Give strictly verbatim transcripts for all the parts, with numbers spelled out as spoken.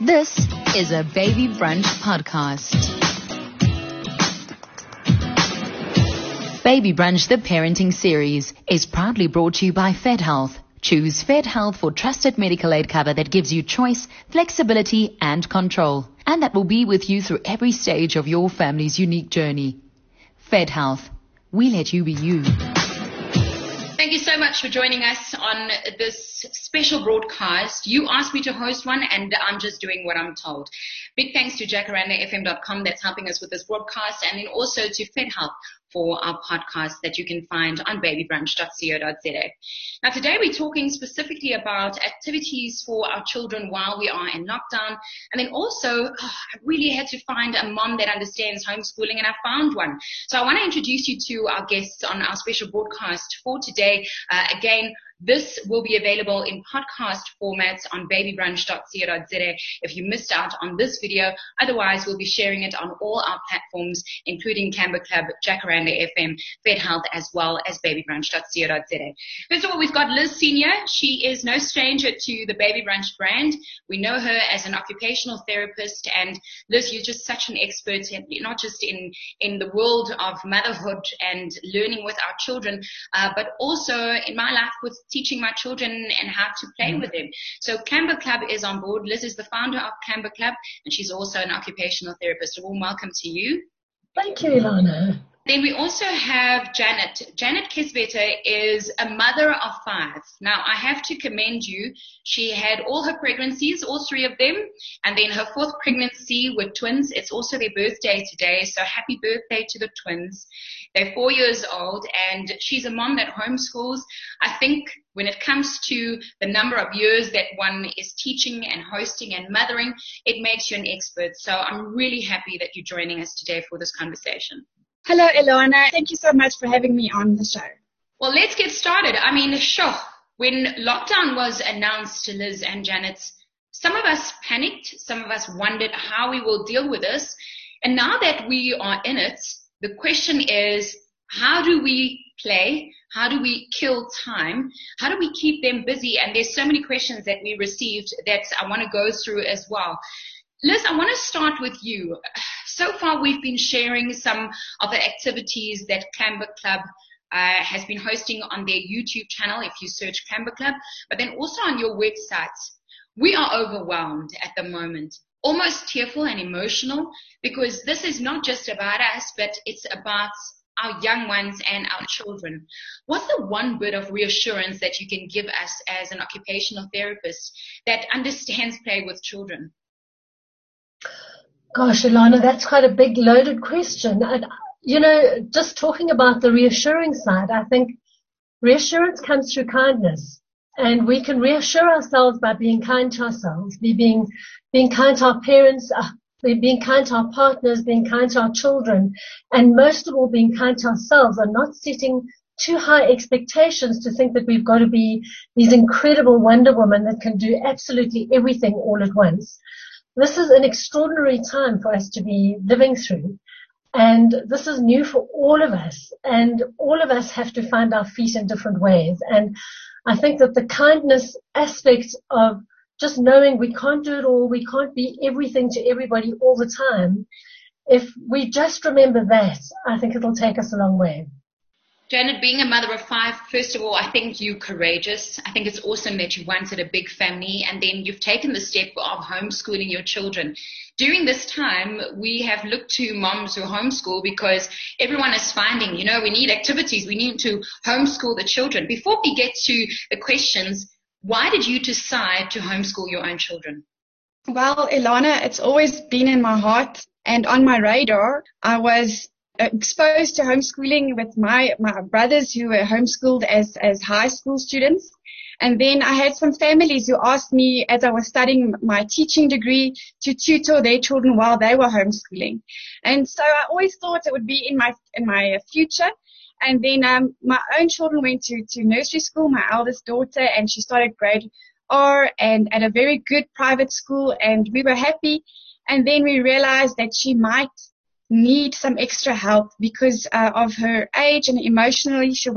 This is a Baby Brunch podcast. Baby Brunch, the parenting series, is proudly brought to you by FedHealth. Choose FedHealth for trusted medical aid cover that gives you choice, flexibility, and control. And that will be with you through every stage of your family's unique journey. FedHealth. We let you be you. Thank you so much for joining us on this special broadcast. You asked me to host one, and I'm just doing what I'm told. Big thanks to jacaranda f m dot com that's helping us with this broadcast, and then also to FedHealth for our podcast that you can find on baby brunch dot co dot z a. Now, today we're talking specifically about activities for our children while we are in lockdown. And then also, oh, I really had to find a mom that understands homeschooling, and I found one. So I want to introduce you to our guests on our special broadcast for today. Uh, again, this will be available in podcast formats on baby brunch dot co dot z a if you missed out on this video. Otherwise, we'll be sharing it on all our platforms, including Camber Club, Jacaranda F M, FedHealth, as well as baby brunch dot co dot z a. First of all, we've got Liz Senior. She is no stranger to the Baby Brunch brand. We know her as an occupational therapist. And Liz, you're just such an expert, in, not just in, in the world of motherhood and learning with our children, uh, but also in my life with teaching my children and how to play with them. So Camber Club is on board. Liz is the founder of Camber Club, and she's also an occupational therapist. A warm welcome to you. Thank you, Ilana. Then we also have Janet. Janet Kisbetter is a mother of five. Now, I have to commend you. She had all her pregnancies, all three of them, and then her fourth pregnancy with twins. It's also their birthday today, so happy birthday to the twins. They're four years old, and she's a mom that homeschools. I think when it comes to the number of years that one is teaching and hosting and mothering, it makes you an expert. So I'm really happy that you're joining us today for this conversation. Hello, Ilana. Thank you so much for having me on the show. Well, let's get started. I mean, sure, when lockdown was announced to Liz and Janet, some of us panicked. Some of us wondered how we will deal with this. And now that we are in it, the question is, how do we play? How do we kill time? How do we keep them busy? And there's so many questions that we received that I want to go through as well. Liz, I want to start with you. So far, we've been sharing some of the activities that Camber Club uh, has been hosting on their YouTube channel, if you search Camber Club, but then also on your website. We are overwhelmed at the moment, almost tearful and emotional, because this is not just about us, but it's about our young ones and our children. What's the one bit of reassurance that you can give us as an occupational therapist that understands play with children? Gosh, Ilana, that's quite a big loaded question. And, you know, just talking about the reassuring side, I think reassurance comes through kindness. And we can reassure ourselves by being kind to ourselves, be being, being kind to our parents, uh, being kind to our partners, being kind to our children, and most of all being kind to ourselves, and not setting too high expectations to think that we've got to be these incredible Wonder Women that can do absolutely everything all at once. This is an extraordinary time for us to be living through, and this is new for all of us, and all of us have to find our feet in different ways. And I think that the kindness aspect of just knowing we can't do it all, we can't be everything to everybody all the time, if we just remember that, I think it'll take us a long way. Janet, being a mother of five, first of all, I think you're courageous. I think it's awesome that you wanted a big family, and then you've taken the step of homeschooling your children. During this time, we have looked to moms who homeschool because everyone is finding, you know, we need activities. We need to homeschool the children. Before we get to the questions, why did you decide to homeschool your own children? Well, Ilana, it's always been in my heart and on my radar. I was exposed to homeschooling with my, my brothers who were homeschooled as, as high school students. And then I had some families who asked me as I was studying my teaching degree to tutor their children while they were homeschooling. And so I always thought it would be in my, in my future. And then, um, my own children went to, to nursery school, my eldest daughter, and she started grade R and at a very good private school, and we were happy. And then we realized that she might need some extra help because uh, of her age, and emotionally she was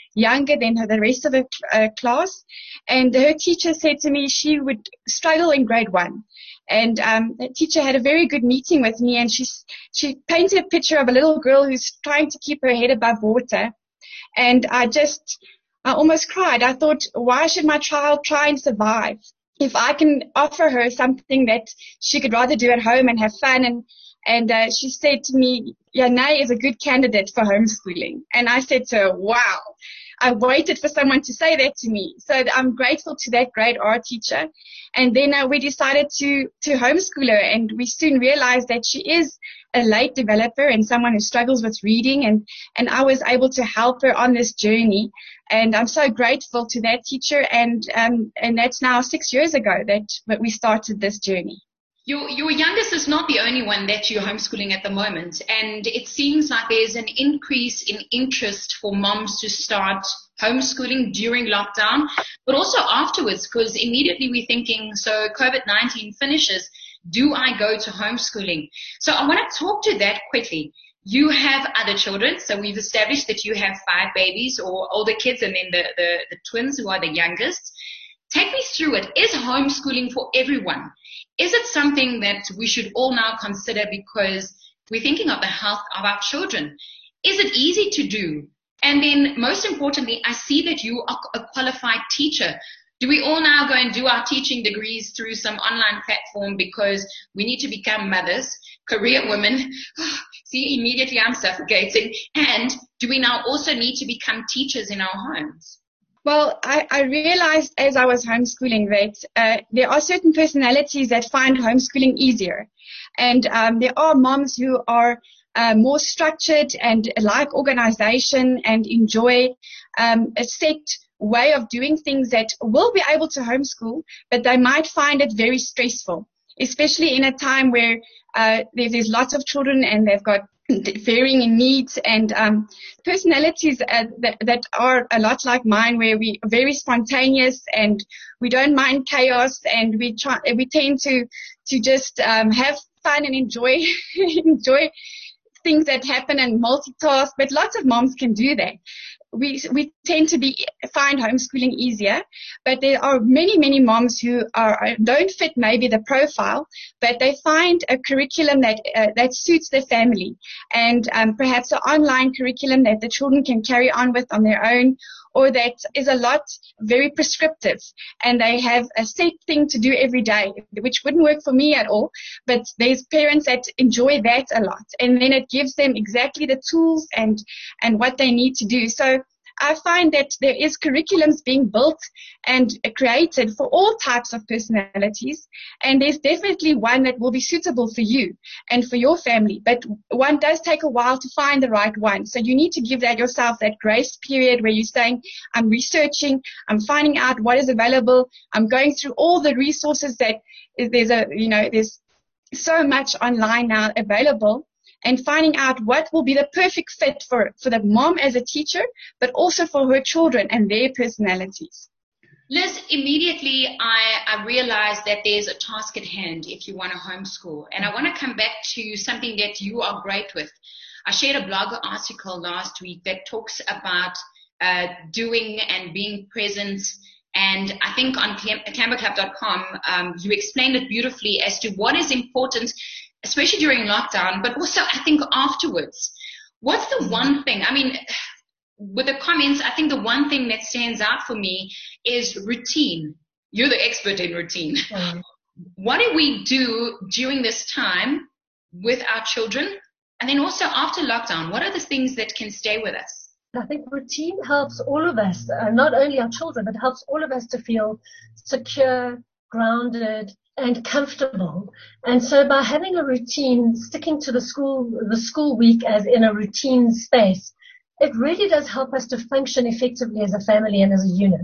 younger than her, the rest of the uh, class. And her teacher said to me she would struggle in grade one. And um, the teacher had a very good meeting with me, and she, she painted a picture of a little girl who's trying to keep her head above water. And I just, I almost cried. I thought, why should my child try and survive if I can offer her something that she could rather do at home and have fun? And And uh, she said to me, Yanai is a good candidate for homeschooling. And I said to her, wow, I waited for someone to say that to me. So I'm grateful to that grade R teacher. And then uh, we decided to, to homeschool her, and we soon realized that she is a late developer and someone who struggles with reading. And, and I was able to help her on this journey. And I'm so grateful to that teacher. And, um, and that's now six years ago that, that we started this journey. Your, your youngest is not the only one that you're homeschooling at the moment, and it seems like there's an increase in interest for moms to start homeschooling during lockdown, but also afterwards, because immediately we're thinking, so COVID nineteen finishes, do I go to homeschooling? So I want to talk to that quickly. You have other children, so we've established that you have five babies or older kids, and then the, the, the twins who are the youngest. Take me through it. Is homeschooling for everyone? Is it something that we should all now consider because we're thinking of the health of our children? Is it easy to do? And then most importantly, I see that you are a qualified teacher. Do we all now go and do our teaching degrees through some online platform because we need to become mothers, career women? See, immediately I'm suffocating. And do we now also need to become teachers in our homes? Well, I, I realized as I was homeschooling that uh, there are certain personalities that find homeschooling easier. And um, there are moms who are uh, more structured and like organization and enjoy um, a set way of doing things that will be able to homeschool, but they might find it very stressful, especially in a time where uh, there, there's lots of children and they've got varying in needs, and um, personalities uh, that, that are a lot like mine, where we are very spontaneous and we don't mind chaos, and we try, we tend to to just um, have fun and enjoy enjoy things that happen and multitask. But lots of moms can do that. We we tend to be find homeschooling easier, but there are many many moms who are don't fit maybe the profile, but they find a curriculum that uh, that suits their family, and um, perhaps an online curriculum that the children can carry on with on their own, or that is a lot very prescriptive, and they have a set thing to do every day, which wouldn't work for me at all. But there's parents that enjoy that a lot, and then it gives them exactly the tools and and what they need to do. So I find that there is curriculums being built and created for all types of personalities, and there's definitely one that will be suitable for you and for your family, but one does take a while to find the right one. So you need to give that yourself that grace period where you're saying, I'm researching, I'm finding out what is available, I'm going through all the resources that there's a, you know, there's so much online now available, and finding out what will be the perfect fit for, for the mom as a teacher, but also for her children and their personalities. Liz, immediately I, I realized that there's a task at hand if you want to homeschool. And I want to come back to something that you are great with. I shared a blog article last week that talks about uh, doing and being present. And I think on canva club dot com, um, you explained it beautifully as to what is important, especially during lockdown, but also I think afterwards. What's the one thing, I mean, with the comments, I think the one thing that stands out for me is routine. You're the expert in routine. Mm. What do we do during this time with our children? And then also after lockdown, what are the things that can stay with us? I think routine helps all of us, uh, not only our children, but helps all of us to feel secure, grounded, and comfortable. And so by having a routine, sticking to the school, the school week as in a routine space, it really does help us to function effectively as a family and as a unit.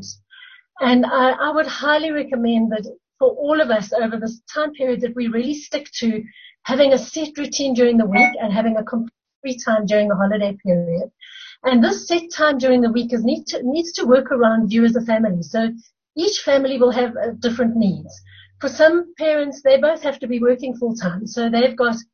And I, I would highly recommend that for all of us over this time period that we really stick to having a set routine during the week and having a complete free time during the holiday period. And this set time during the week is need to, needs to work around you as a family. So each family will have uh, different needs. For some parents, they both have to be working full time. So they've got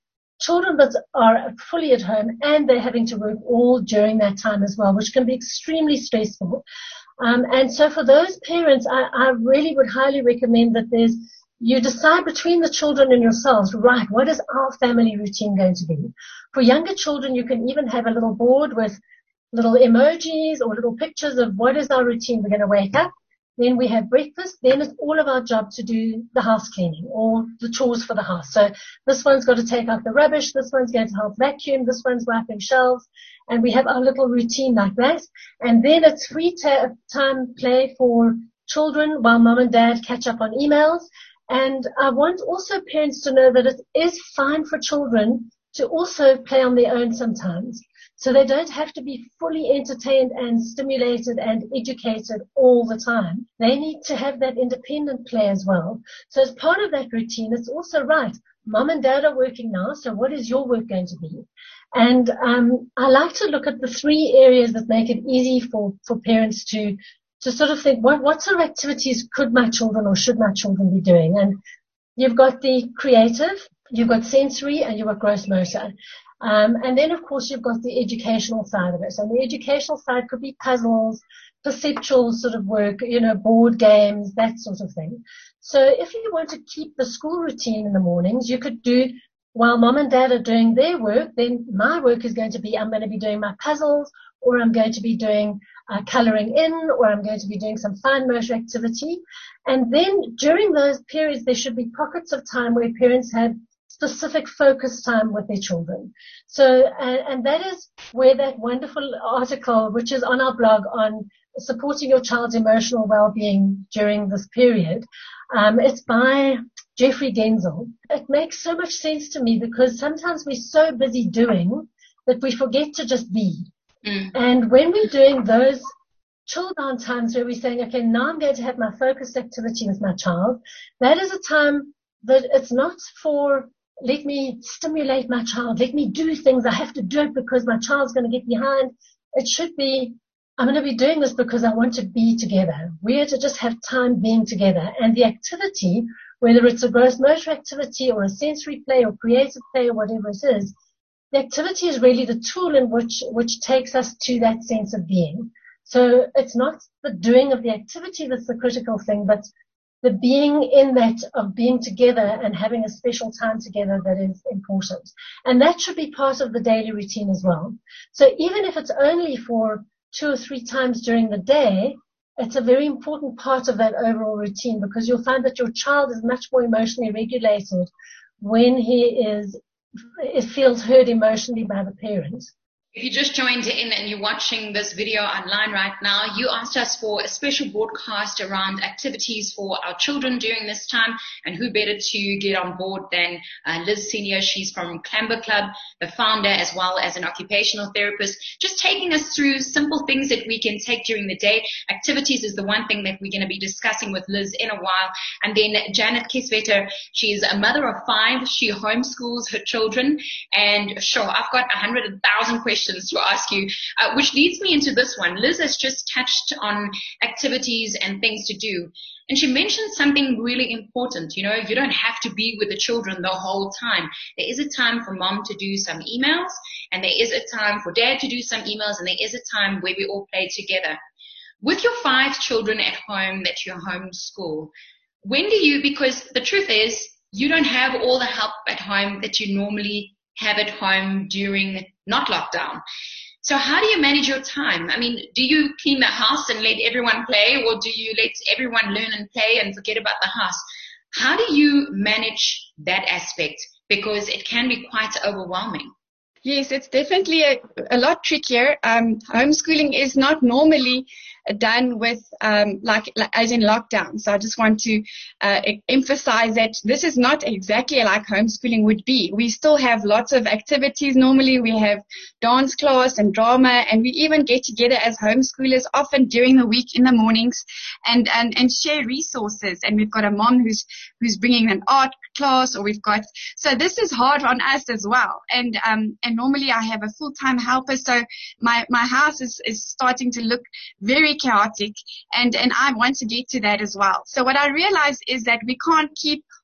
children that are fully at home and they're having to work all during that time as well, which can be extremely stressful. Um, and so for those parents, I, I really would highly recommend that there's, you decide between the children and yourselves, right, what is our family routine going to be? For younger children, you can even have a little board with little emojis or little pictures of what is our routine. We're going to wake up, then we have breakfast, then it's all of our job to do the house cleaning or the chores for the house. So this one's got to take out the rubbish, this one's going to help vacuum, this one's wiping shelves, and we have our little routine like that. And then it's free ta- time play for children while mom and dad catch up on emails. And I want also parents to know that it is fine for children to also play on their own sometimes. So they don't have to be fully entertained and stimulated and educated all the time. They need to have that independent play as well. So as part of that routine, it's also right. Mom and dad are working now, so what is your work going to be? And um, I like to look at the three areas that make it easy for, for parents to to sort of think, what, what sort of activities could my children or should my children be doing? And you've got the creative, you've got sensory, and you've got gross motor. Um, and then, of course, you've got the educational side of it. So the educational side could be puzzles, perceptual sort of work, you know, board games, that sort of thing. So if you want to keep the school routine in the mornings, you could do, while mom and dad are doing their work, then my work is going to be, I'm going to be doing my puzzles, or I'm going to be doing uh, coloring in, or I'm going to be doing some fine motor activity. And then during those periods, there should be pockets of time where parents have specific focus time with their children. So, and, and that is where that wonderful article, which is on our blog on supporting your child's emotional well-being during this period, um, it's by Jeffrey Genzel. It makes so much sense to me because sometimes we're so busy doing that we forget to just be. Mm. And when we're doing those chill down times where we're saying, okay, now I'm going to have my focused activity with my child, that is a time that it's not for, let me stimulate my child, let me do things, I have to do it because my child's going to get behind. It should be, I'm going to be doing this because I want to be together. We are to just have time being together. And the activity, whether it's a gross motor activity or a sensory play or creative play or whatever it is, the activity is really the tool in which, which takes us to that sense of being. So it's not the doing of the activity that's the critical thing, but the being in that of being together and having a special time together that is important. And that should be part of the daily routine as well. So even if it's only for two or three times during the day, it's a very important part of that overall routine because you'll find that your child is much more emotionally regulated when he is it feels heard emotionally by the parents. If you just joined in and you're watching this video online right now, you asked us for a special broadcast around activities for our children during this time, and who better to get on board than uh, Liz Senior. She's from Clamber Club, the founder as well as an occupational therapist, just taking us through simple things that we can take during the day. Activities is the one thing that we're going to be discussing with Liz in a while. And then Janet Kisvetter, she's a mother of five. She homeschools her children, and sure, I've got a hundred thousand questions to ask you, uh, which leads me into this one. Liz has just touched on activities and things to do. And she mentioned something really important. You know, you don't have to be with the children the whole time. There is a time for mom to do some emails, and there is a time for dad to do some emails, and there is a time where we all play together. With your five children at home that you homeschool, when do you, because the truth is, you don't have all the help at home that you normally have at home during not lockdown. So how do you manage your time? I mean, do you clean the house and let everyone play, or do you let everyone learn and play and forget about the house? How do you manage that aspect? Because it can be quite overwhelming. Yes, it's definitely a, a lot trickier. Um, homeschooling is not normally done with, um, like, like, as in lockdown. So I just want to uh, emphasize that this is not exactly like homeschooling would be. We still have lots of activities. Normally we have dance class and drama, and we even get together as homeschoolers often during the week in the mornings and, and, and share resources. And we've got a mom who's, who's bringing an art class, or we've got, so this is hard on us as well. And, um, and normally I have a full-time helper. So my, my house is, is starting to look very chaotic, and, and I want to get to that as well. So what I realized is that we can't keep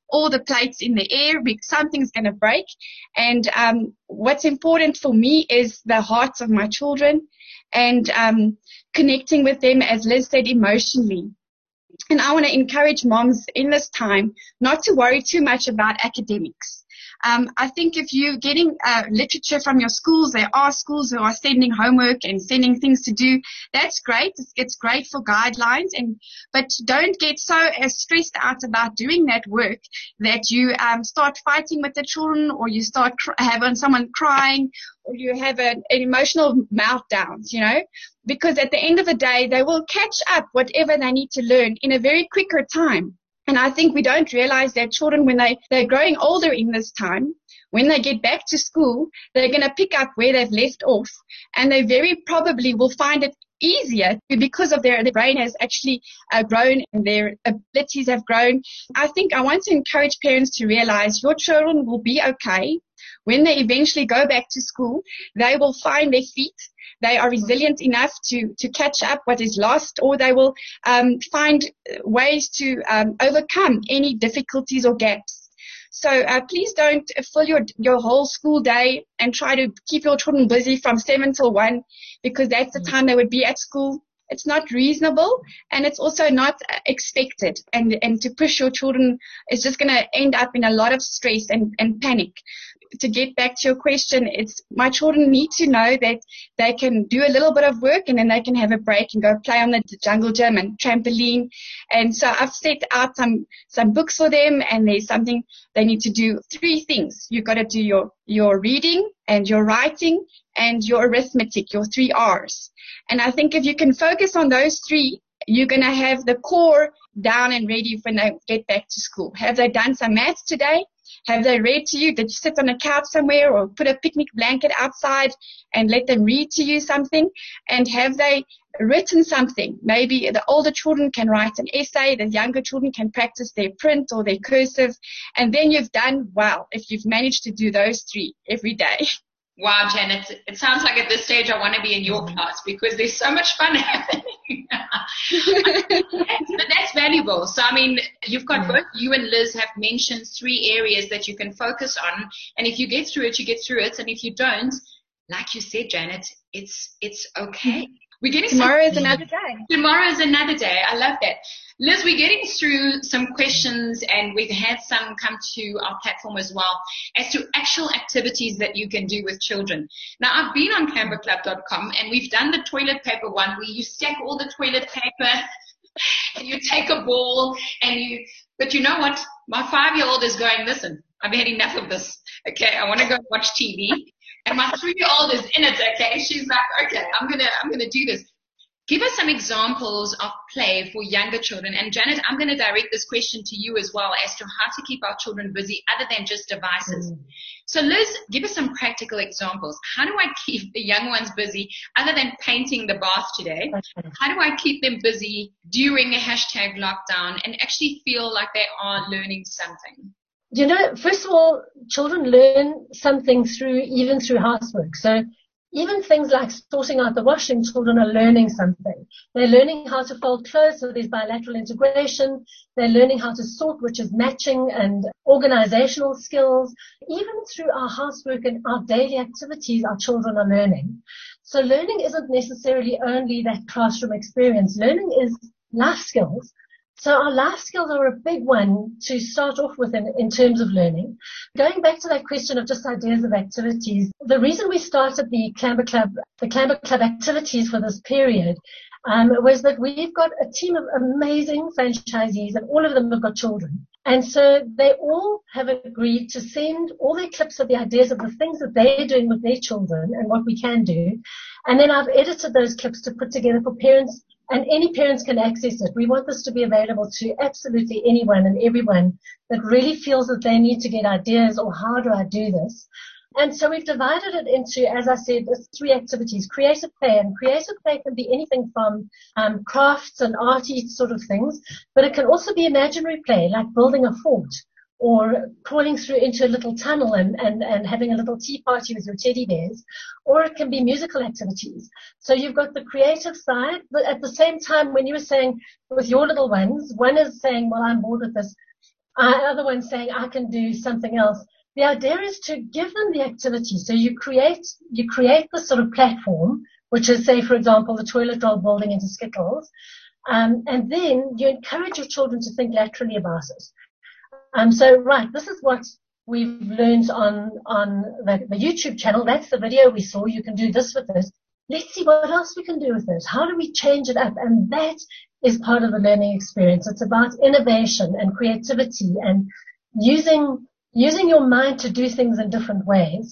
all the plates in the air because something's going to break. And um, what's important for me is the hearts of my children and um, connecting with them, as Liz said, emotionally. And I want to encourage moms in this time not to worry too much about academics. Um, I think if you're getting uh, literature from your schools, there are schools who are sending homework and sending things to do. That's great. It's, it's great for guidelines, and but don't get so uh, stressed out about doing that work that you um, start fighting with the children, or you start cr- having someone crying, or you have an, an emotional meltdowns, you know, because at the end of the day, they will catch up whatever they need to learn in a very quicker time. And I think we don't realize that children, when they, they're growing older in this time, when they get back to school, they're going to pick up where they've left off, and they very probably will find it easier because of their, their brain has actually uh, grown and their abilities have grown. I think I want to encourage parents to realize your children will be okay. When they eventually go back to school, they will find their feet. They are resilient enough to, to catch up what is lost, or they will um, find ways to um, overcome any difficulties or gaps. So uh, please don't fill your, your whole school day and try to keep your children busy from seven till one, because that's the time they would be at school. It's not reasonable, and it's also not expected. And, and to push your children is just going to end up in a lot of stress and, and panic. To get back to your question, it's my children need to know that they can do a little bit of work and then they can have a break and go play on the jungle gym and trampoline. And so I've set out some, some books for them, and there's something they need to do. Three things. You've got to do your, your reading and your writing and your arithmetic, your three R's. And I think if you can focus on those three, you're going to have the core down and ready when they get back to school. Have they done some maths today? Have they read to you? Did you sit on a couch somewhere or put a picnic blanket outside and let them read to you something? And have they written something? Maybe the older children can write an essay, the younger children can practice their print or their cursive, and then you've done well if you've managed to do those three every day. Wow, Janet, it sounds like at this stage I want to be in your class because there's so much fun happening. But that's valuable. So, I mean, you've got yeah. both you and Liz have mentioned three areas that you can focus on. And if you get through it, you get through it. And if you don't, like you said, Janet, it's it's okay. Mm-hmm. We're getting Tomorrow some, is another day. Tomorrow is another day. I love that. Liz, we're getting through some questions, and we've had some come to our platform as well as to actual activities that you can do with children. Now, I've been on canva club dot com, and we've done the toilet paper one where you stack all the toilet paper and you take a ball and you, but you know what? My five-year-old is going, listen, I've had enough of this. Okay, I want to go watch T V. And my three-year-old is in it, okay? She's like, okay, I'm gonna, I'm gonna do this. Give us some examples of play for younger children. And Janet, I'm gonna direct this question to you as well as to how to keep our children busy other than just devices. Mm. So Liz, give us some practical examples. How do I keep the young ones busy other than painting the bath today? Okay. How do I keep them busy during a hashtag lockdown and actually feel like they are learning something? You know, first of all, children learn something through, even through housework. So even things like sorting out the washing, children are learning something. They're learning how to fold clothes, so there's bilateral integration. They're learning how to sort, which is matching and organizational skills. Even through our housework and our daily activities, our children are learning. So learning isn't necessarily only that classroom experience. Learning is life skills. So our life skills are a big one to start off with in, in terms of learning. Going back to that question of just ideas of activities, the reason we started the Canva Club, the Canva Club activities for this period um, was that we've got a team of amazing franchisees, and all of them have got children. And so they all have agreed to send all their clips of the ideas of the things that they're doing with their children and what we can do. And then I've edited those clips to put together for parents, and any parents can access it. We want this to be available to absolutely anyone and everyone that really feels that they need to get ideas, or how do I do this? And so we've divided it into, as I said, three activities: creative play. And creative play can be anything from um, crafts and arty sort of things, but it can also be imaginary play, like building a fort, or crawling through into a little tunnel and, and, and having a little tea party with your teddy bears, or it can be musical activities. So you've got the creative side, but at the same time, when you were saying with your little ones, one is saying, well, I'm bored with this. uh, other one saying, I can do something else. The idea is to give them the activity. So you create, you create this sort of platform, which is, say, for example, the toilet roll building into Skittles. Um, and then you encourage your children to think laterally about it. Um, so, right, this is what we've learned on, on the, the YouTube channel. That's the video we saw. You can do this with this. Let's see what else we can do with it. How do we change it up? And that is part of the learning experience. It's about innovation and creativity and using, using your mind to do things in different ways.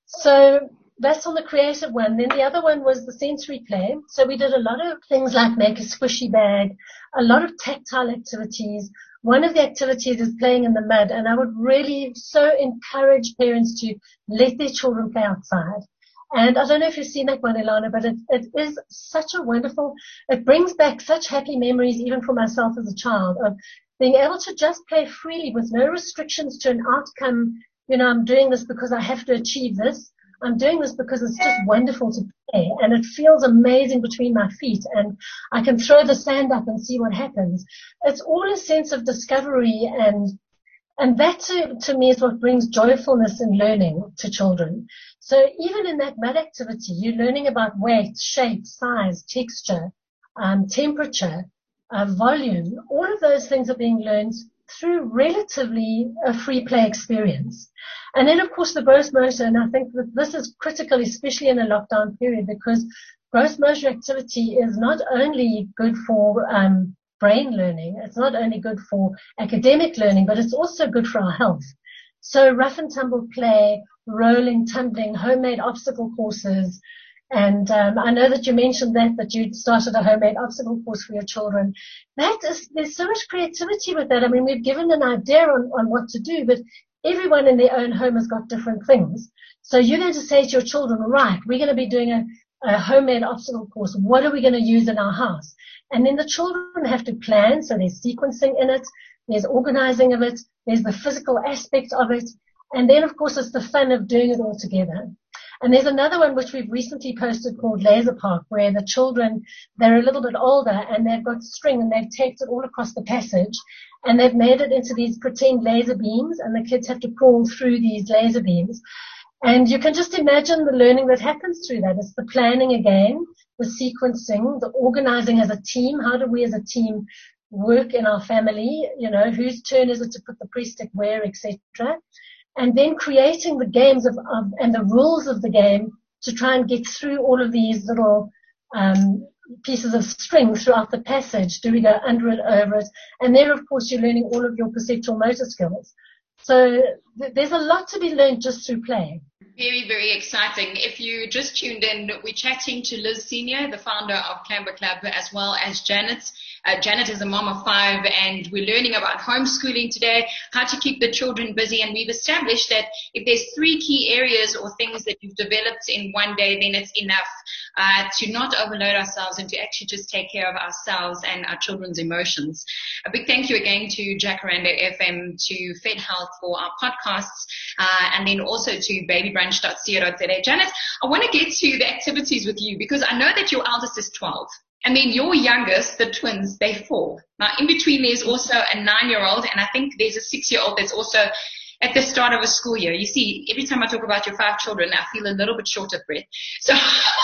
So that's on the creative one. Then the other one was the sensory play. So we did a lot of things like make a squishy bag, a lot of tactile activities. One of the activities is playing in the mud, and I would really so encourage parents to let their children play outside. And I don't know if you've seen that one, Ilana, but it, it is such a wonderful, it brings back such happy memories even for myself as a child of being able to just play freely with no restrictions to an outcome. You know, I'm doing this because I have to achieve this. I'm doing this because it's just wonderful to play, and it feels amazing between my feet, and I can throw the sand up and see what happens. It's all a sense of discovery, and and that to, to me is what brings joyfulness in learning to children. So even in that mud activity, you're learning about weight, shape, size, texture, um, temperature, uh, volume. All of those things are being learned through relatively a free play experience. And then, of course, the gross motor, and I think that this is critical, especially in a lockdown period, because gross motor activity is not only good for um, brain learning, it's not only good for academic learning, but it's also good for our health. So rough and tumble play, rolling, tumbling, homemade obstacle courses. And um, I know that you mentioned that, that you started a homemade obstacle course for your children. That is, there's so much creativity with that. I mean, we've given an idea on, on what to do, but everyone in their own home has got different things. So you're going to say to your children, right, we're going to be doing a, a homemade obstacle course. What are we going to use in our house? And then the children have to plan. So there's sequencing in it. There's organizing of it. There's the physical aspect of it. And then, of course, it's the fun of doing it all together. And there's another one which we've recently posted called Laser Park, where the children, they're a little bit older and they've got string and they've taped it all across the passage and they've made it into these pretend laser beams, and the kids have to crawl through these laser beams. And you can just imagine the learning that happens through that. It's the planning again, the sequencing, the organizing as a team. How do we as a team work in our family? You know, whose turn is it to put the pre-stick where, et cetera. And then creating the games of, of and the rules of the game to try and get through all of these little um, pieces of string throughout the passage. Do we go under it, over it? And there, of course, you're learning all of your perceptual motor skills. So th- there's a lot to be learned just through play. Very, very exciting. If you just tuned in, we're chatting to Liz Senior, the founder of Clamber Club, as well as Janet. Uh, Janet is a mom of five, and we're learning about homeschooling today, how to keep the children busy. And we've established that if there's three key areas or things that you've developed in one day, then it's enough uh, to not overload ourselves and to actually just take care of ourselves and our children's emotions. A big thank you again to Jacaranda F M, to Fed Health for our podcasts, uh, and then also to baby brunch dot co dot za. Janet, I want to get to the activities with you because I know that your eldest is twelve. And then your youngest, the twins, they're four. Now, in between, there's also a nine-year-old, and I think there's a six-year-old that's also at the start of a school year. You see, every time I talk about your five children, I feel a little bit short of breath. So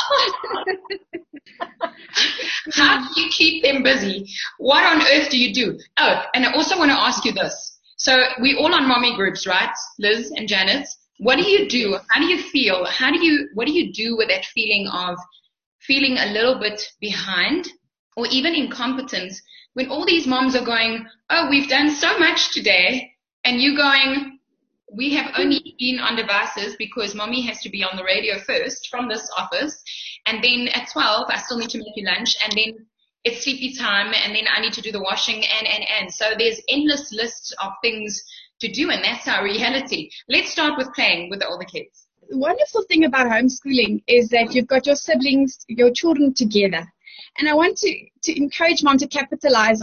how do you keep them busy? What on earth do you do? Oh, and I also want to ask you this. So we're all on mommy groups, right? Liz and Janet. What do you do? How do you feel? How do you, what do you do with that feeling of feeling a little bit behind or even incompetent when all these moms are going, oh, we've done so much today, and you going, we have only been on devices because mommy has to be on the radio first from this office, and then at twelve I still need to make you lunch, and then it's sleepy time, and then I need to do the washing, and, and, and. So there's endless lists of things to do, and that's our reality. Let's start with playing with all the kids. The wonderful thing about homeschooling is that you've got your siblings, your children together. And I want to, to encourage mom to capitalize on that.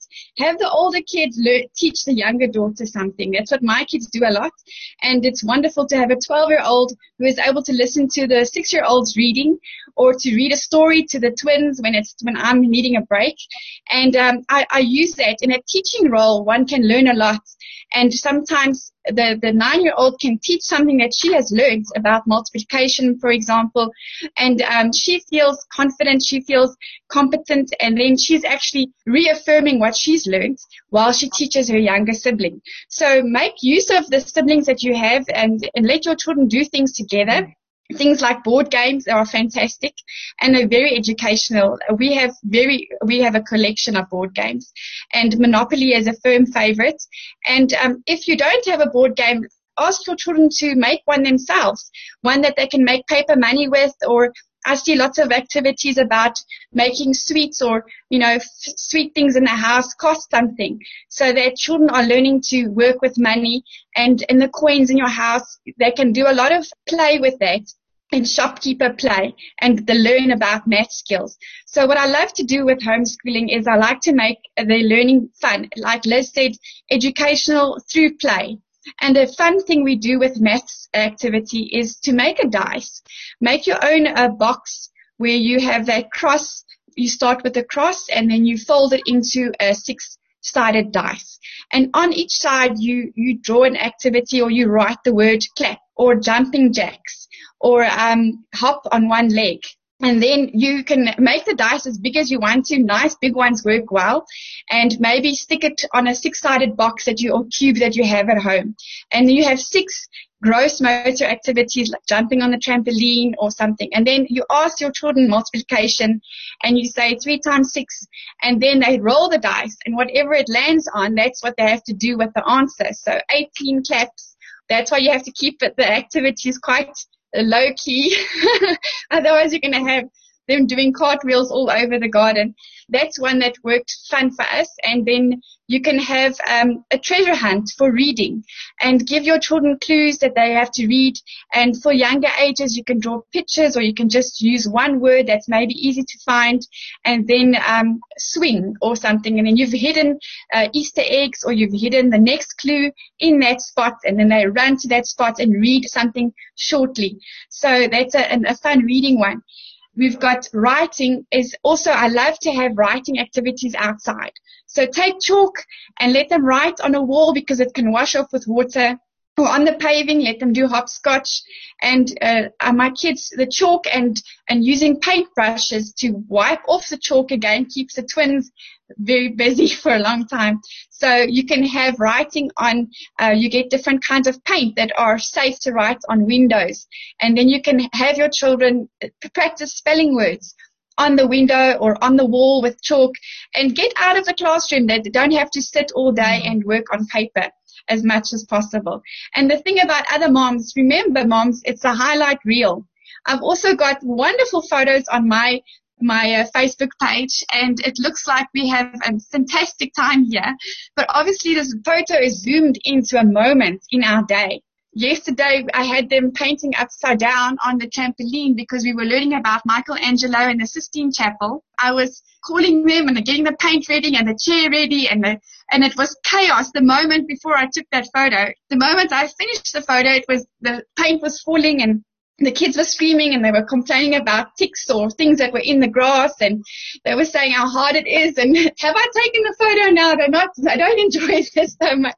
have the older kids learn, teach the younger daughter something. That's what my kids do a lot. And it's wonderful to have a twelve-year-old who is able to listen to the six-year-olds reading, or to read a story to the twins when it's when I'm needing a break. And um, I, I use that in a teaching role. One can learn a lot. And sometimes the, the nine-year-old can teach something that she has learned about multiplication, for example, and um, she feels confident, she feels competent, and then she's actually reaffirming what she's learned while she teaches her younger sibling. So make use of the siblings that you have, and, and let your children do things together. Things like board games are fantastic, and they're very educational. We have very, we have a collection of board games, and Monopoly is a firm favorite. And um, if you don't have a board game, ask your children to make one themselves, one that they can make paper money with, or I see lots of activities about making sweets, or, you know, f- sweet things in the house cost something, so that children are learning to work with money and in the coins in your house. They can do a lot of play with that, and shopkeeper play, and the learn about math skills. So what I love to do with homeschooling is I like to make the learning fun. Like Liz said, educational through play. And a fun thing we do with maths activity is to make a dice. Make your own uh, box where you have that cross. You start with a cross, and then you fold it into a six-sided dice. And on each side, you, you draw an activity, or you write the word clap, or jumping jacks, or um, hop on one leg. And then you can make the dice as big as you want to. Nice big ones work well. And maybe stick it on a six-sided box that you, or cube that you have at home. And you have six gross motor activities, like jumping on the trampoline or something. And then you ask your children multiplication, and you say three times six, and then they roll the dice, and whatever it lands on, that's what they have to do with the answer. So eighteen claps. That's why you have to keep it, the activities quite low key. Otherwise you're going to have them doing cartwheels all over the garden. That's one that worked fun for us. And then you can have um, a treasure hunt for reading, and give your children clues that they have to read. And for younger ages, you can draw pictures, or you can just use one word that's maybe easy to find, and then um, swing or something. And then you've hidden uh, Easter eggs, or you've hidden the next clue in that spot, and then they run to that spot and read something shortly. So that's a, a fun reading one. We've got writing is also, I love to have writing activities outside. So take chalk and let them write on a wall, because it can wash off with water, or on the paving, let them do hopscotch. And uh, my kids, the chalk and, and using paintbrushes to wipe off the chalk again keeps the twins very busy for a long time. So you can have writing on, uh, you get different kinds of paint that are safe to write on windows. And then you can have your children practice spelling words on the window or on the wall with chalk, and get out of the classroom. They don't have to sit all day and work on paper as much as possible. And the thing about other moms, remember moms, it's a highlight reel. I've also got wonderful photos on my my uh, Facebook page, and it looks like we have a fantastic time here. But obviously this photo is zoomed into a moment in our day. Yesterday, I had them painting upside down on the trampoline because we were learning about Michelangelo in the Sistine Chapel. I was calling them and getting the paint ready and the chair ready, and the, and it was chaos the moment before I took that photo. The moment I finished the photo, it was the paint was falling, and the kids were screaming, and they were complaining about ticks or things that were in the grass, and they were saying how hard it is, and have I taken the photo now? They're not, I don't enjoy this so much.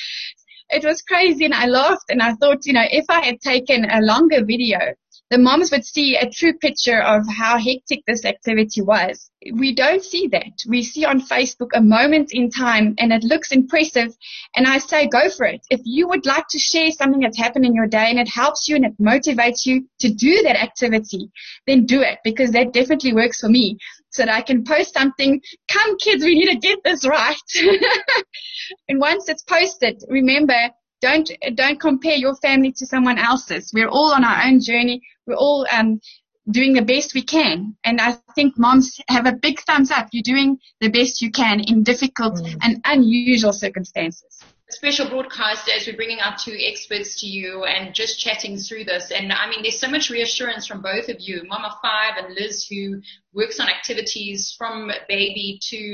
It was crazy, and I laughed, and I thought, you know, if I had taken a longer video, the moms would see a true picture of how hectic this activity was. We don't see that. We see on Facebook a moment in time, and it looks impressive, and I say go for it. If you would like to share something that's happened in your day and it helps you and it motivates you to do that activity, then do it, because that definitely works for me, so that I can post something. Come kids, we need to get this right. And once it's posted, remember, Don't don't compare your family to someone else's. We're all on our own journey. We're all um, doing the best we can. And I think moms have a big thumbs up. You're doing the best you can in difficult mm. and unusual circumstances. A special broadcast as we're bringing our two experts to you and just chatting through this. And I mean, there's so much reassurance from both of you, Mama Five and Liz, who works on activities from baby to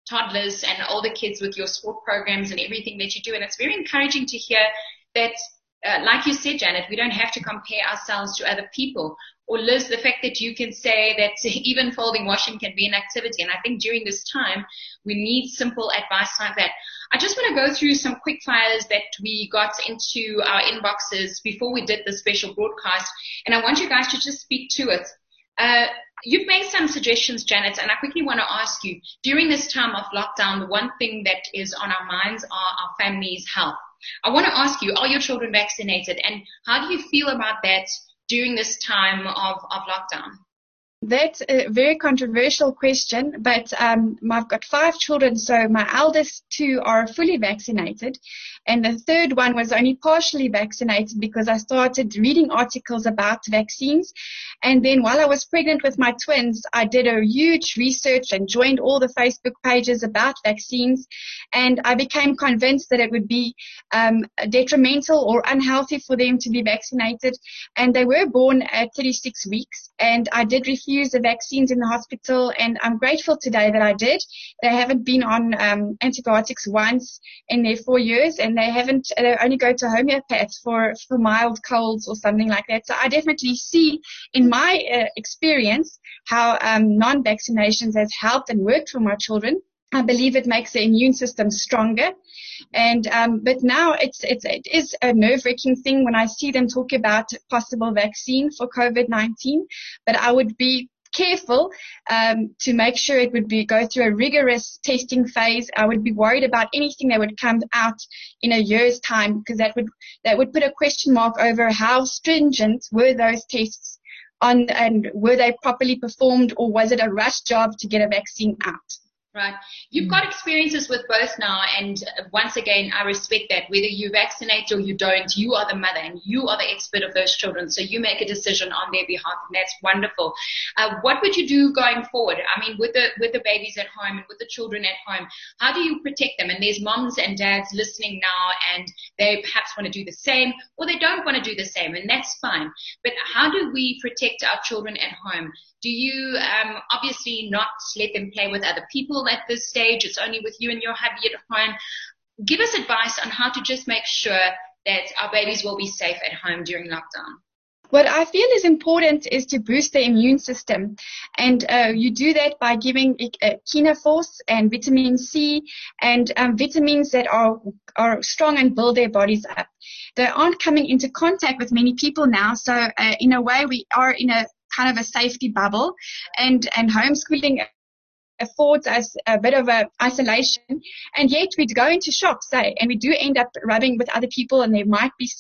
toddlers and older kids with your sport programs and everything that you do. And it's very encouraging to hear that, uh, like you said, Janet, we don't have to compare ourselves to other people. Or Liz, the fact that you can say that even folding washing can be an activity. And I think during this time, we need simple advice like that. I just want to go through some quick fires that we got into our inboxes before we did the special broadcast. And I want you guys to just speak to it. Uh, you've made some suggestions, Janet, and I quickly want to ask you, during this time of lockdown, the one thing that is on our minds are our family's health. I want to ask you, are your children vaccinated? And how do you feel about that during this time of, of lockdown? That's a very controversial question, but um, I've got five children, so my eldest two are fully vaccinated, and the third one was only partially vaccinated because I started reading articles about vaccines, and then while I was pregnant with my twins, I did a huge research and joined all the Facebook pages about vaccines, and I became convinced that it would be um, detrimental or unhealthy for them to be vaccinated, and they were born at thirty-six weeks, and I did refuse the vaccines in the hospital, and I'm grateful today that I did. They haven't been on um, antibiotics once in their four years, and they haven't, they only go to homeopaths for, for mild colds or something like that. So I definitely see in my uh, experience how um, non-vaccinations has helped and worked for my children. I believe it makes the immune system stronger. And, um, but now it's, it's, it is a nerve-wracking thing when I see them talk about possible vaccine for COVID nineteen, but I would be careful, um, to make sure it would be, go through a rigorous testing phase. I would be worried about anything that would come out in a year's time, because that would, that would put a question mark over how stringent were those tests on, and were they properly performed, or was it a rush job to get a vaccine out? Right. You've got experiences with both now, and once again, I respect that. Whether you vaccinate or you don't, you are the mother and you are the expert of those children, so you make a decision on their behalf, and that's wonderful. Uh, what would you do going forward? I mean, with the with the babies at home and with the children at home, how do you protect them? And there's moms and dads listening now, and they perhaps want to do the same, or they don't want to do the same, and that's fine. But how do we protect our children at home? Do you um, obviously not let them play with other people at this stage? It's only with you and your hubby at home. Give us advice on how to just make sure that our babies will be safe at home during lockdown. What I feel is important is to boost the immune system, and uh, you do that by giving uh, Kinaforce and vitamin C and um, vitamins that are are strong and build their bodies up. They aren't coming into contact with many people now, so uh, in a way we are in a kind of a safety bubble, and and homeschooling affords us a bit of a isolation, and yet we go into shops, eh, and we do end up rubbing with other people, and there might be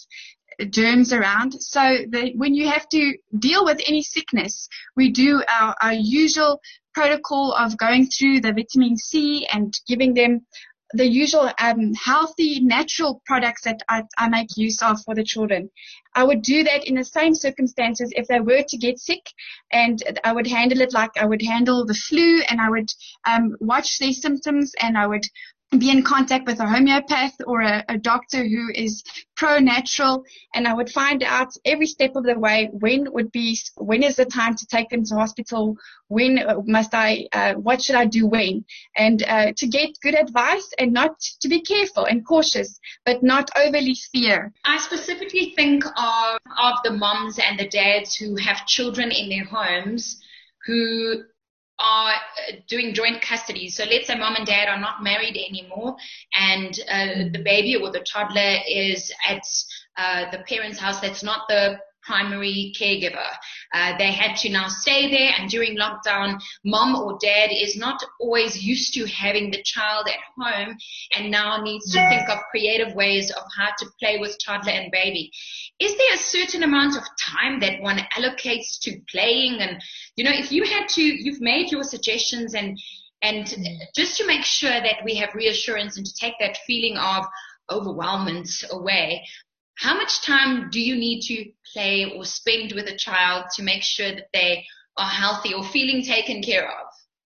germs around. So the, when you have to deal with any sickness, we do our, our usual protocol of going through the vitamin C and giving them the usual um, healthy, natural products that I, I make use of for the children. I would do that in the same circumstances if they were to get sick, and I would handle it like I would handle the flu, and I would um, watch their symptoms, and I would be in contact with a homeopath or a, a doctor who is pro-natural, and I would find out every step of the way when would be, when is the time to take them to hospital, when must I, uh, what should I do when, and uh, to get good advice, and not to be careful and cautious, but not overly fear. I specifically think of, of the moms and the dads who have children in their homes who are doing joint custody. So let's say mom and dad are not married anymore, and uh, the baby or the toddler is at uh, the parent's house that's not the primary caregiver. Uh, they had to now stay there, and during lockdown, mom or dad is not always used to having the child at home, and now needs to think of creative ways of how to play with toddler and baby. Is there a certain amount of time that one allocates to playing? And, you know, if you had to, you've made your suggestions, and and just to make sure that we have reassurance and to take that feeling of overwhelmment away, how much time do you need to play or spend with a child to make sure that they are healthy or feeling taken care of?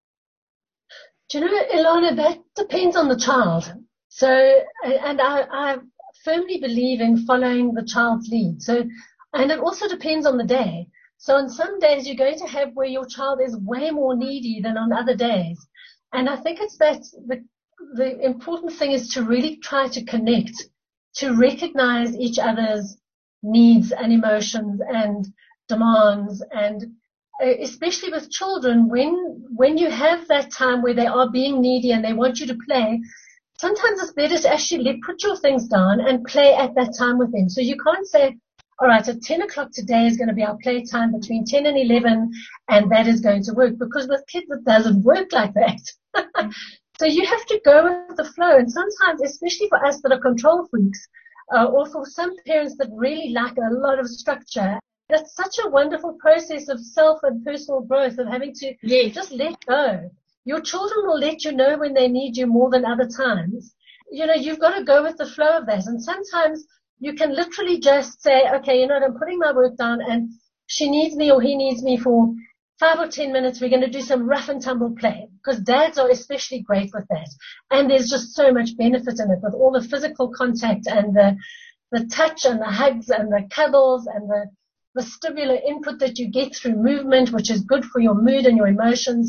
Do you know, Ilana, that depends on the child. So, and I, I firmly believe in following the child's lead. So, and it also depends on the day. So on some days you're going to have where your child is way more needy than on other days. And I think it's that the, the important thing is to really try to connect, to recognize each other's needs and emotions and demands, and especially with children, when when you have that time where they are being needy and they want you to play, sometimes it's better to actually let, put your things down and play at that time with them. So you can't say, all right, at ten o'clock today is going to be our play time between ten and eleven, and that is going to work, because with kids it doesn't work like that. So you have to go with the flow, and sometimes, especially for us that are control freaks, uh, or for some parents that really like a lot of structure, that's such a wonderful process of self and personal growth, of having to yes. just let go. Your children will let you know when they need you more than other times. You know, you've got to go with the flow of that. And sometimes you can literally just say, okay, you know what, I'm putting my work down and she needs me or he needs me for five or ten minutes. We're going to do some rough and tumble play, because dads are especially great with that. And there's just so much benefit in it, with all the physical contact and the, the touch and the hugs and the cuddles and the vestibular input that you get through movement, which is good for your mood and your emotions.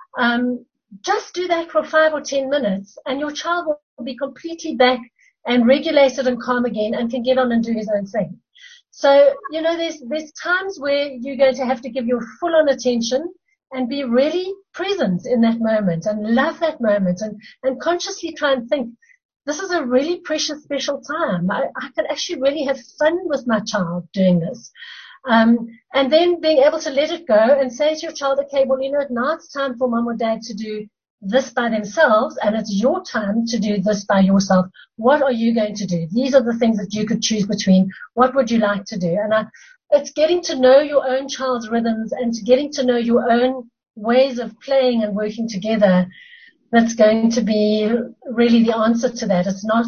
Um, just do that for five or ten minutes and your child will be completely back and regulated and calm again and can get on and do his own thing. So, you know, there's, there's times where you're going to have to give your full on attention and be really present in that moment and love that moment, and, and consciously try and think, this is a really precious, special time. I, I can actually really have fun with my child doing this. Um, and then being able to let it go and say to your child, okay, well, you know, now it's time for mom or dad to do this by themselves, and it's your time to do this by yourself. What are you going to do? These are the things that you could choose between. What would you like to do? And I, it's getting to know your own child's rhythms and to getting to know your own ways of playing and working together that's going to be really the answer to that. It's not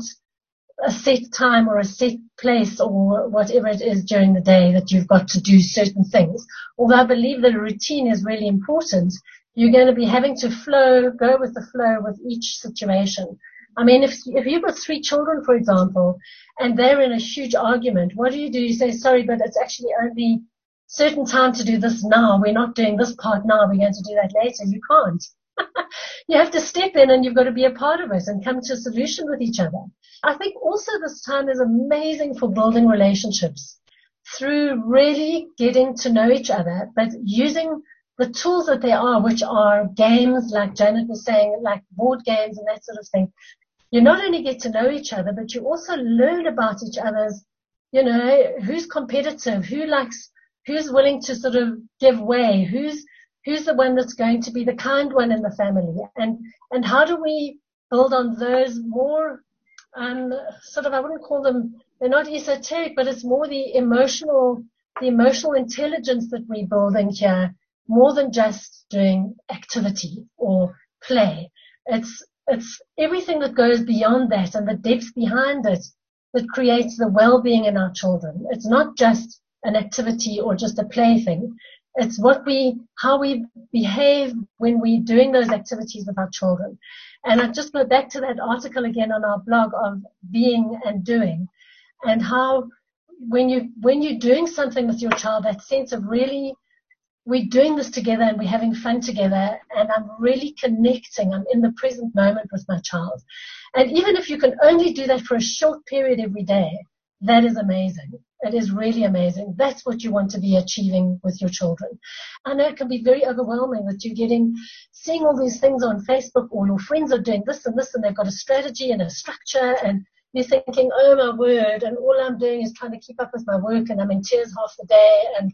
a set time or a set place or whatever it is during the day that you've got to do certain things. Although I believe that a routine is really important, you're going to be having to flow, go with the flow with each situation. I mean, if if you've got three children, for example, and they're in a huge argument, what do you do? You say, sorry, but it's actually only certain time to do this now. We're not doing this part now. We're going to do that later. You can't. You have to step in and you've got to be a part of it and come to a solution with each other. I think also this time is amazing for building relationships through really getting to know each other, but using the tools that there are, which are games, like Janet was saying, like board games and that sort of thing. You not only get to know each other, but you also learn about each other's, you know, who's competitive, who likes, who's willing to sort of give way, who's, who's the one that's going to be the kind one in the family, and, and how do we build on those more, um, sort of, I wouldn't call them, they're not esoteric, but it's more the emotional, the emotional intelligence that we're building here, more than just doing activity or play. It's, it's everything that goes beyond that and the depth behind it that creates the well-being in our children. It's not just an activity or just a plaything. It's what we, how we behave when we're doing those activities with our children. And I just go back to that article again on our blog of being and doing, and how when you, when you're doing something with your child, that sense of really, we're doing this together and we're having fun together, and I'm really connecting. I'm in the present moment with my child. And even if you can only do that for a short period every day, that is amazing. It is really amazing. That's what you want to be achieving with your children. I know it can be very overwhelming that you're getting, seeing all these things on Facebook, or your friends are doing this and this, and they've got a strategy and a structure, and you're thinking, oh my word, and all I'm doing is trying to keep up with my work, and I'm in tears half the day, and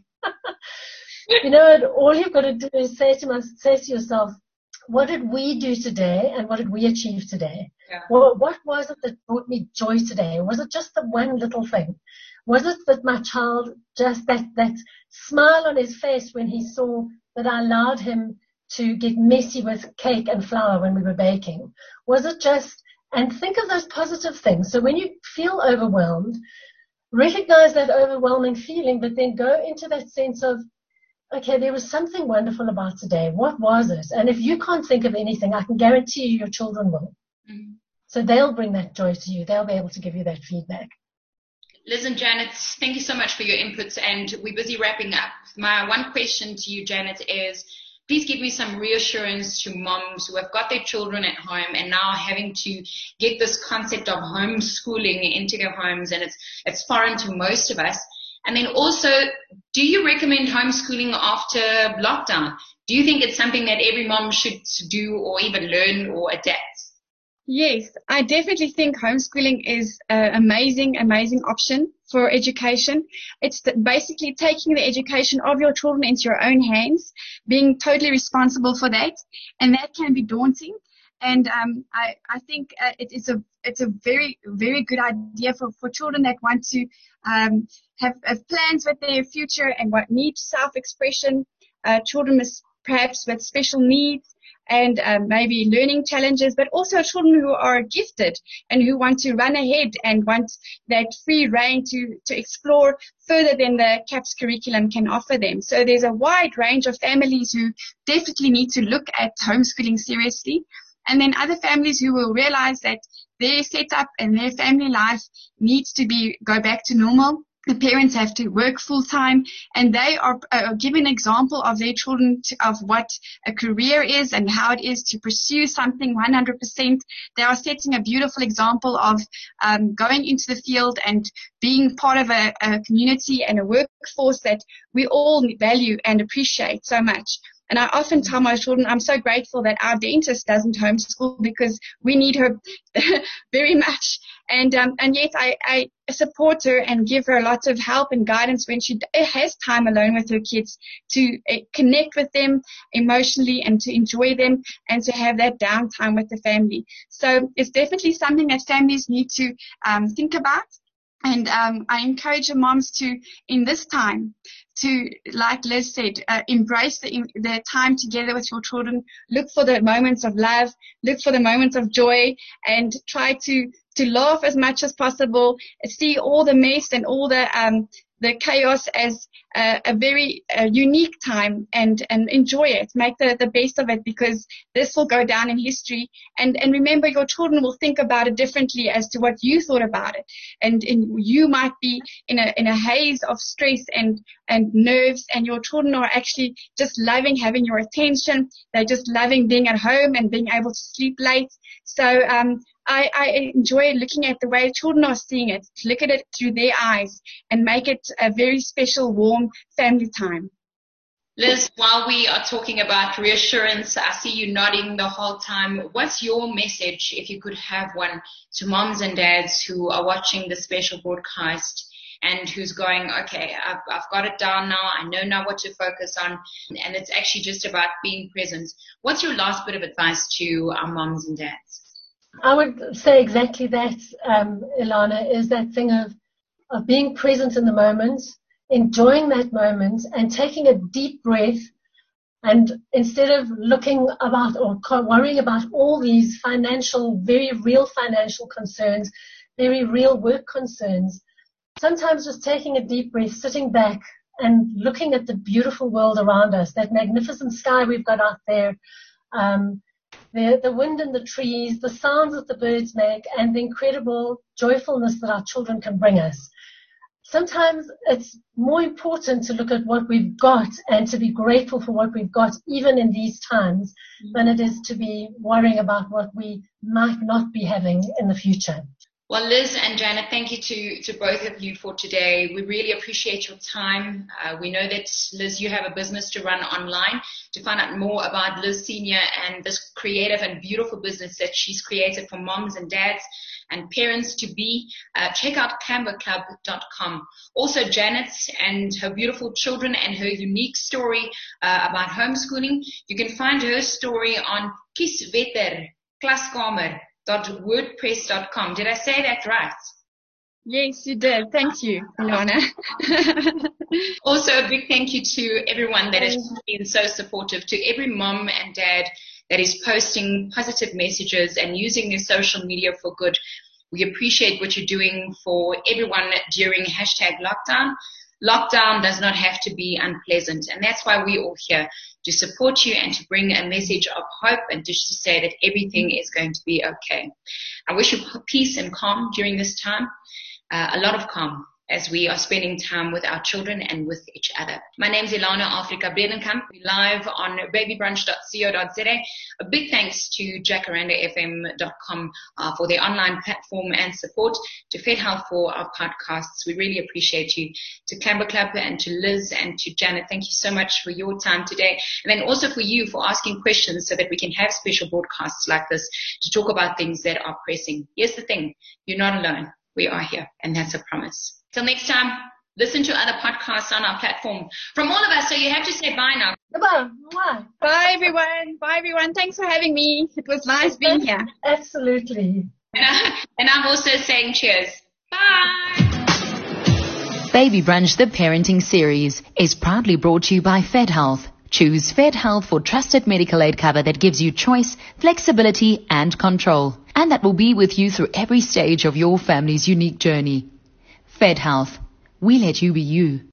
you know, all you've got to do is say to, my, say to yourself, what did we do today and what did we achieve today? Yeah. Well, what was it that brought me joy today? Was it just the one little thing? Was it that my child just, that, that smile on his face when he saw that I allowed him to get messy with cake and flour when we were baking? Was it just, and think of those positive things. So when you feel overwhelmed, recognize that overwhelming feeling, but then go into that sense of, okay, there was something wonderful about today. What was it? And if you can't think of anything, I can guarantee you your children will. Mm-hmm. So they'll bring that joy to you. They'll be able to give you that feedback. Liz and Janet, thank you so much for your inputs, and we're busy wrapping up. My one question to you, Janet, is please give me some reassurance to moms who have got their children at home and now having to get this concept of homeschooling into their homes, and it's it's foreign to most of us. And then also, do you recommend homeschooling after lockdown? Do you think it's something that every mom should do or even learn or adapt? Yes, I definitely think homeschooling is an amazing, amazing option for education. It's basically taking the education of your children into your own hands, being totally responsible for that, and that can be daunting. And um, I, I think uh, it is a it's a very, very good idea for, for children that want to um, have, have plans with their future and what need self-expression. Uh, children with, perhaps with special needs and um, maybe learning challenges, but also children who are gifted and who want to run ahead and want that free reign to, to explore further than the CAPS curriculum can offer them. So there's a wide range of families who definitely need to look at homeschooling seriously. And then other families who will realize that their setup and their family life needs to be go back to normal. The parents have to work full time, and they are uh, giving an example of their children to, of what a career is and how it is to pursue something one hundred percent. They are setting a beautiful example of um, going into the field and being part of a, a community and a workforce that we all value and appreciate so much. And I often tell my children, I'm so grateful that our dentist doesn't homeschool because we need her very much. And um, and yet I, I support her and give her a lot of help and guidance when she has time alone with her kids to uh, connect with them emotionally and to enjoy them and to have that downtime with the family. So it's definitely something that families need to um, think about. And um, I encourage the moms to, in this time, to, like Liz said, uh, embrace the, the time together with your children. Look for the moments of love. Look for the moments of joy, and try to to laugh as much as possible. See all the mess and all the um the chaos as a, a very uh, unique time, and and enjoy it. Make the the best of it, because this will go down in history. And and remember, your children will think about it differently as to what you thought about it. And and you might be in a in a haze of stress and and nerves, and your children are actually just loving having your attention. They're just loving being at home and being able to sleep late. So um I, I enjoy looking at the way children are seeing it, to look at it through their eyes and make it a very special, warm family time. Liz, while we are talking about reassurance, I see you nodding the whole time. What's your message, if you could have one, to moms and dads who are watching the special broadcast and who's going, okay, I've, I've got it down now, I know now what to focus on, and it's actually just about being present. What's your last bit of advice to our moms and dads? I would say exactly that, um, Ilana, is that thing of, of being present in the moment, enjoying that moment, and taking a deep breath. And instead of looking about or worrying about all these financial, very real financial concerns, very real work concerns, sometimes just taking a deep breath, sitting back and looking at the beautiful world around us, that magnificent sky we've got out there, um, The, the wind in the trees, the sounds that the birds make, and the incredible joyfulness that our children can bring us. Sometimes it's more important to look at what we've got and to be grateful for what we've got, even in these times, mm-hmm. than it is to be worrying about what we might not be having in the future. Well, Liz and Janet, thank you to, to both of you for today. We really appreciate your time. Uh, we know that, Liz, you have a business to run online. To find out more about Liz Senior and this creative and beautiful business that she's created for moms and dads and parents to be, uh, check out canva club dot com. Also, Janet and her beautiful children and her unique story uh, about homeschooling. You can find her story on Kieswetter Klaskamer. Dot wordpress dot com. Did I say that right? Yes, you did. Thank you, Ilana. Also, a big thank you to everyone that has been so supportive, to every mom and dad that is posting positive messages and using their social media for good. We appreciate what you're doing for everyone during hashtag lockdown. Lockdown does not have to be unpleasant, and that's why we're all here, to support you and to bring a message of hope and just to say that everything is going to be okay. I wish you peace and calm during this time, uh, a lot of calm. as we are spending time with our children and with each other. My name is Ilana Afrika Bredenkamp. We're live on baby brunch dot co dot za. A big thanks to jacaranda f m dot com uh, for their online platform and support, to Fed Health for our podcasts. We really appreciate you. To Clamber Club and to Liz and to Janet, thank you so much for your time today. And then also for you for asking questions so that we can have special broadcasts like this to talk about things that are pressing. Here's the thing, you're not alone. We are here, and that's a promise. Till next time, listen to other podcasts on our platform. From all of us, so you have to say bye now. Bye. Bye, everyone. Bye, everyone. Thanks for having me. It was nice being here. Absolutely. And, I, and I'm also saying cheers. Bye. Baby Brunch, the parenting series, is proudly brought to you by Fed Health. Choose Fed Health for trusted medical aid cover that gives you choice, flexibility, and control. And that will be with you through every stage of your family's unique journey. Fed Health. We let you be you.